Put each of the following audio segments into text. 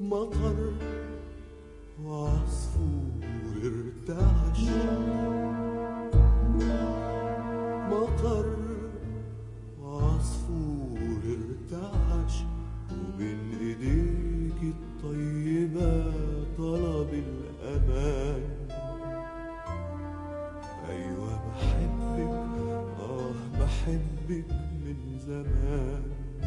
مطر وعصفور ارتعش، مطر وعصفور ارتعش، وبين ايديك الطيبة طلب الأمان. أيوة بحبك، بحبك من زمان.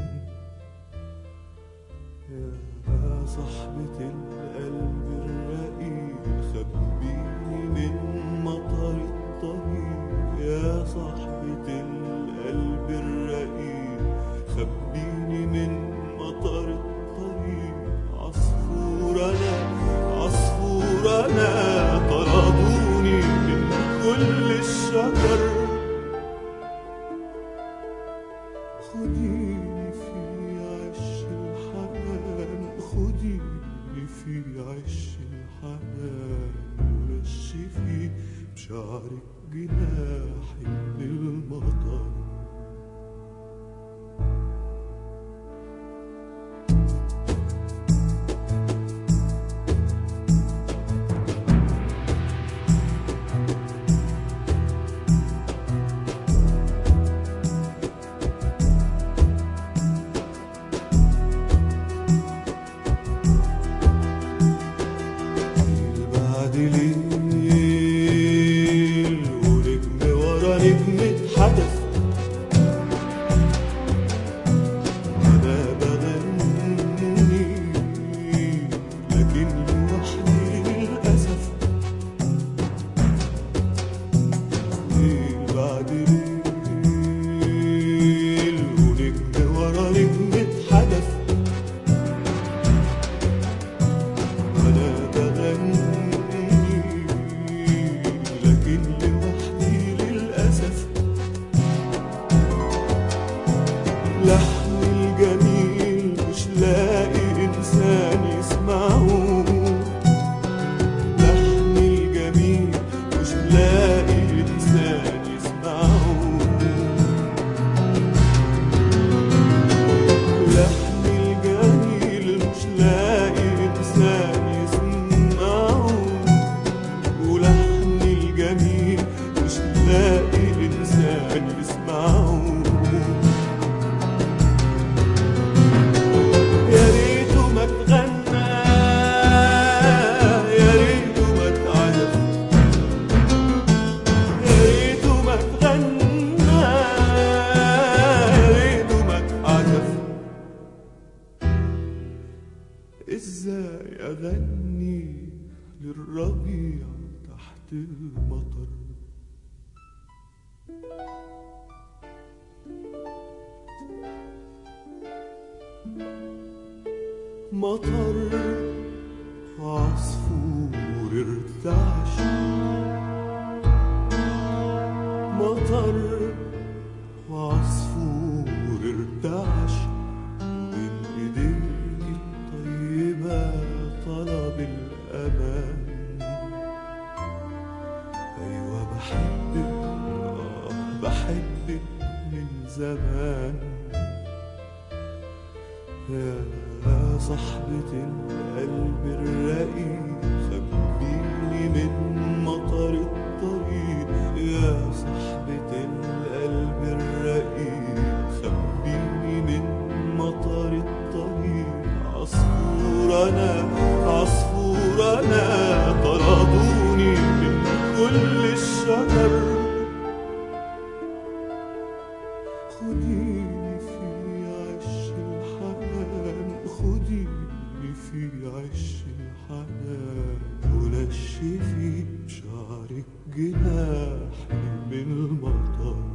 يا صاحبة القلب الرقيق خبيني من مطر الطريق. يا صاحبة القلب الرقيق خبيني من مطر الطريق. عصفورنا عصفورنا طردوني من كل الشجر. خديني في عش الحنان، خديني في عش الحنان، ونشفي بشعرك جناحي للمطر. ليل ونجم ورا نجم اتحدث، أنا بغني لكن لوحدي للأسف. ليل بعد ليل ونجم ورا نجم اتحدث، أنا بغني لكن لوحدي للأسف. لحن الجميل مش لاقي إنسان يسمعه، لحن الجميل مش لاقي إنسان يسمعه. لحن الجميل مش لاقي إنسان يسمعه، ولحن الجميل مش لاقي إنسان يسمعه. يا ريته ما اتغنى، يا ريته ما اتعزف، يا ريته ما اتغنى، يا ريته ما اتعزف. ازاي اغني للربيع تحت المطر؟ مطر وعصفور ارتعش، مطر وعصفور ارتعش، وبين ايديك الطيبة طلب الأمان. أيوة بحبك، بحبك من زمان. يا صاحبة القلب الرقيق خبيني من مطر الطريق. يا صاحبة القلب الرقيق خبيني من مطر الطريق. عصفورنا عصفورنا طردوني من كل الشجر. خديني في عش الحنان، خديني في عش الحنان، ونشفي بشعرك جناحي من المطر.